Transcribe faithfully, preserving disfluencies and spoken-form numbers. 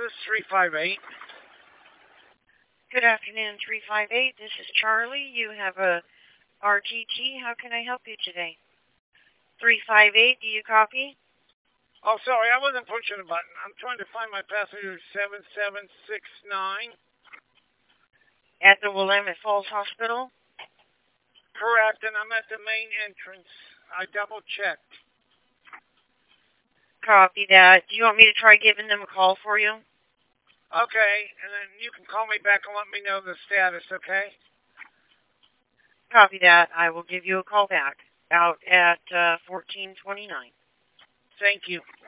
this is three five eight. Good afternoon, three five eight. This is Charlie. You have a R T T. How can I help you today? three five eight, do you copy? Oh, sorry, I wasn't pushing a button. I'm trying to find my passenger seven seven six nine. At the Willamette Falls Hospital? Correct, and I'm at the main entrance. I double checked. Copy that. Do you want me to try giving them a call for you? Okay, and then you can call me back and let me know the status, okay? Copy that. I will give you a call back out at uh, fourteen twenty-nine. Thank you.